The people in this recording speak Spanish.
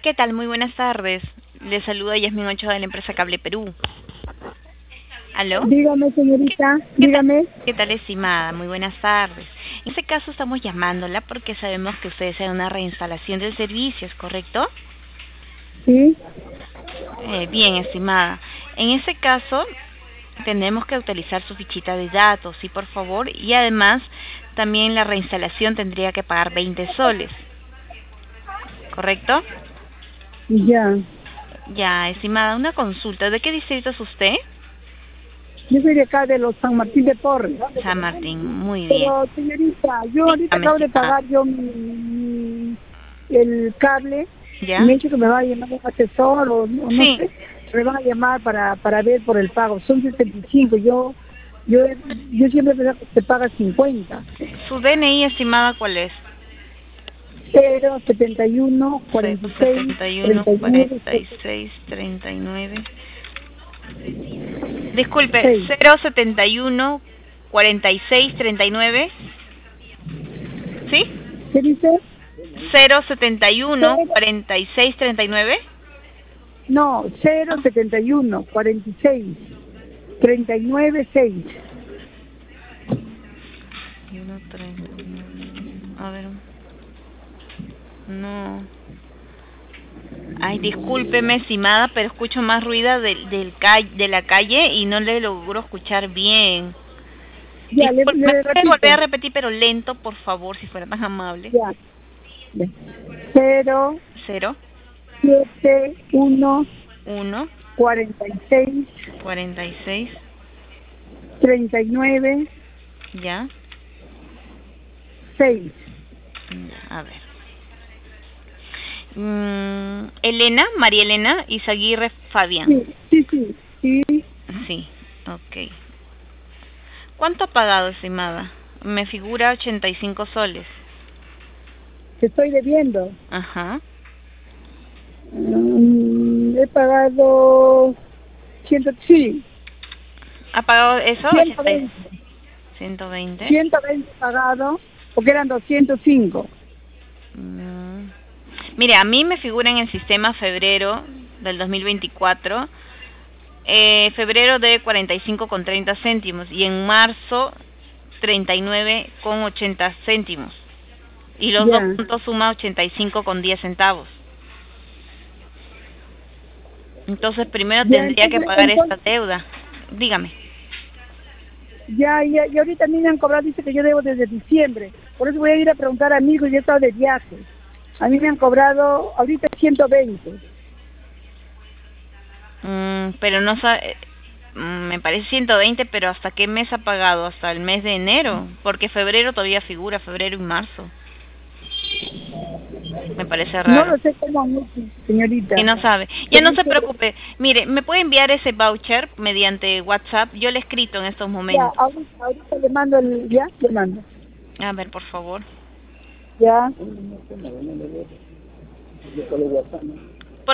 ¿Qué tal? Muy buenas tardes. Les saluda Yasmin Ochoa de la empresa Cable Perú. ¿Aló? Dígame, señorita, ¿Qué tal? dígame. ¿Qué tal, estimada? Muy buenas tardes. En este caso estamos llamándola porque sabemos que ustedes hacen una reinstalación del servicio, ¿es correcto? Sí, Bien, estimada. En ese caso tenemos que actualizar su fichita de datos, sí, por favor. Y además también la reinstalación tendría que pagar 20 soles, ¿correcto? ya. Ya, estimada, una consulta. ¿De qué distrito es usted? Yo soy de acá de los San Martín de Porres. San Martín, muy bien. Pero, señorita, yo ahorita Dígame, acabo de estimada. pagar yo el cable y me ¿Ya? ha dicho que me va a llamar un asesor o no Sí. sé, me van a llamar para ver por el pago. Son 75. Yo siempre pensaba que se paga 50. ¿Su DNI, estimada, cuál es? 071 46 071 39 46 39. Disculpe, 6. 071 46 39. ¿Sí? ¿Qué dice? 071 46 39. No, Ah, 071 46 39 6. 139. A ver. No. Ay, discúlpeme, estimada, pero escucho más ruido de la calle y no le logro escuchar bien. Ya, Disculpe, ¿me le puede volver a repito. repetir, pero lento, por favor, si fuera tan amable? Ya, ya. 0 Cero 7 1 uno 46 46. 39 Ya. 6. A ver. Elena, María Elena Izaguirre Fabián. Sí, sí, sí, sí. Sí, ok. ¿Cuánto ha pagado, estimada? Me figura 85 soles. Te estoy debiendo. Ajá. He pagado 100, sí, ¿Ha pagado eso? 80. 120. 120. 120 pagado porque eran 205. Mm. Mire, a mí me figura en el sistema febrero del 2024, febrero de 45,30 céntimos y en marzo 39,80 céntimos. Y los dos Ya. puntos suma 85,10 centavos. Entonces primero Ya, tendría que entonces, pagar esta deuda. Dígame. y ahorita a mí me han cobrado, dice que yo debo desde diciembre. Por eso voy a ir a preguntar a mi hijo, y he estado de viaje. A mí me han cobrado ahorita 120. Pero no sabe, me parece 120, pero ¿hasta qué mes ha pagado? ¿Hasta el mes de enero? Porque febrero todavía figura, febrero y marzo. Me parece No raro. lo sé cómo han hecho, Y señorita. no sabe. Ya Pero no se dice, preocupe. Mire, me puede enviar ese voucher mediante WhatsApp. Yo le he escrito en estos ya, momentos. ahorita le mando ya, le mando. A ver, por favor. Ya.